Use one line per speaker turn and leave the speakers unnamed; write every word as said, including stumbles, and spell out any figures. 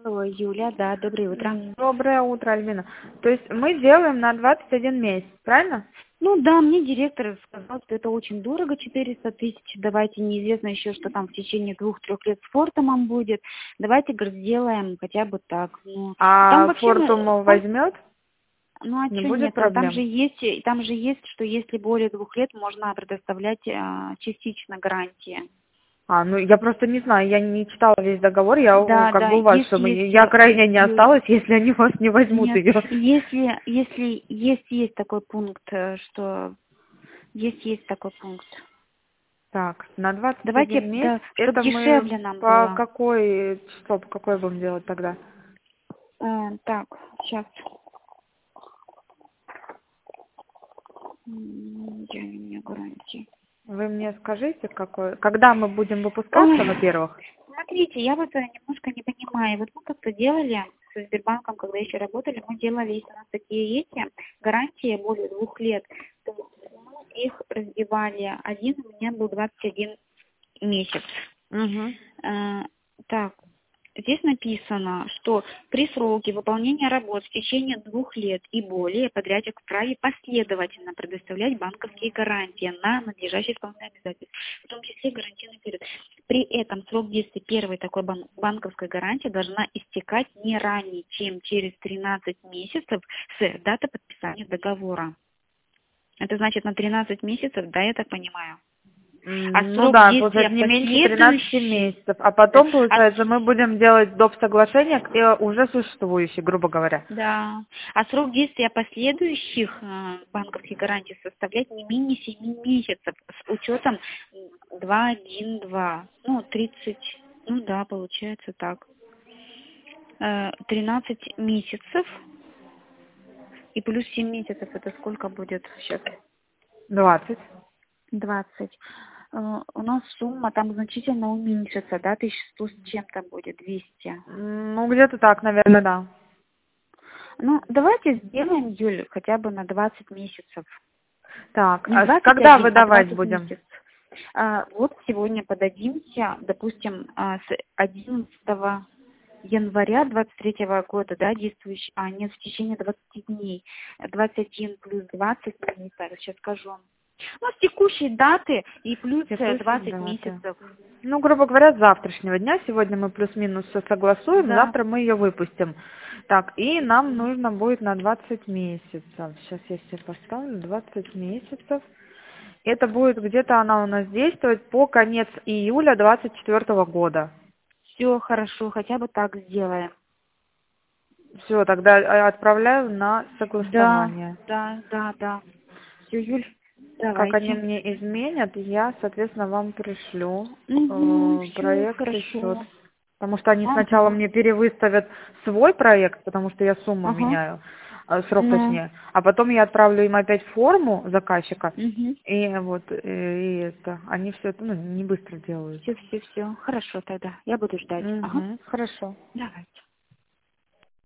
Алло, Юля, да, доброе утро.
Доброе утро, Альбина. То есть мы делаем на двадцать один месяц, правильно?
Ну да, мне директор сказал, что это очень дорого, четыреста тысяч. Давайте, неизвестно еще, что там в течение двух-трех лет с Фортумом будет. Давайте, говорит, сделаем хотя бы так. Ну, там
А
вообще,
Фортум
ну, там-
возьмет?
ну а
Не
что
будет
нет, там, там же
проблем?
есть, там же есть, что если более двух лет, можно предоставлять а, частично гарантии.
А, ну я просто не знаю, я не читала весь договор, я у-
Да,
как
да,
бы у вас,
есть,
чтобы
есть,
я крайне не
Юль.
осталась, если они вас не возьмут
Нет,
ее.
если, если есть, есть такой пункт, э, что есть, есть такой пункт.
Так, на двадцать
Давайте,
один месяц,
да, чтобы
это мы
дешевле нам
по
было.
какой число, по какой будем делать тогда?
Э, так, сейчас. Где они у меня гарантии?
Вы мне скажите, какой, когда мы будем выпускаться,
Ой,
во-первых?
смотрите, я вот э, немножко не понимаю. Вот мы как-то делали со Сбербанком, когда еще работали, мы делали, если у нас такие эти гарантии более двух лет, то мы их разбивали. Один у меня был двадцать один месяц.
Угу.
Э, так, здесь написано, что при сроке выполнения работ в течение двух лет и более подрядчик вправе последовательно предоставлять банковские гарантии на надлежащие исполнение обязательств, в том числе гарантийный период. При этом срок действия первой такой бан- банковской гарантии должна истекать не ранее, чем через тринадцать месяцев с даты подписания договора. Это значит на тринадцать месяцев, да, я так понимаю. А
М, Ну
срок
да,
действия
получается не меньше тринадцати
последующий,
месяцев. А
да,
потом,
а
получается, мы будем делать доп. Соглашение к э, уже существующей, грубо говоря.
Да. А срок действия последующих э, банковских гарантий составляет не менее семи месяцев с учетом два один два. Ну, тридцать, ну да, получается так. Э, тринадцать месяцев и плюс семь месяцев, это сколько будет сейчас?
Двадцать.
двадцать. Э, У нас сумма там значительно уменьшится, да, тысяча сто с чем-то будет, двести.
М, Ну, где-то так, наверное, да.
Ну, давайте сделаем, Юль, хотя бы на двадцать месяцев.
Так,
Не
а с-
двадцать
когда
один, а
выдавать
двадцать
будем?
месяцев. А, вот сегодня подадимся, допустим, а, с одиннадцатого января двадцать третьего года, да, действующий, а нет, в течение двадцати дней. двадцать один плюс двадцать, ну, не знаю, сейчас скажу. Ну, с текущей даты и плюс э,
Текущие
двадцать
даты.
месяцев.
Ну, грубо говоря, с завтрашнего дня. Сегодня мы плюс-минус все согласуем,
Да.
завтра мы ее выпустим. Так, и нам нужно будет на двадцать месяцев. Сейчас я себе поставлю двадцать месяцев. Это будет где-то она у нас действовать по конец июля двадцать четвёртого года.
Все хорошо, хотя бы так сделаем.
Все, тогда э, отправляю на
Да,
согласование.
да, да, да. Все, Юль,
Как они
давайте.
мне изменят, я, соответственно, вам пришлю
Угу,
э,
все
проект и счет.
хорошо.
Потому что они сначала
Ага,
мне перевыставят свой проект, потому что я сумму
ага.
меняю, э, срок
Ну,
точнее, а потом я отправлю им опять форму заказчика,
угу.
и вот э, и это они все это ну, не быстро делают.
Все, все, все. Хорошо тогда. Я буду ждать. Ага.
Угу, хорошо.
Давайте.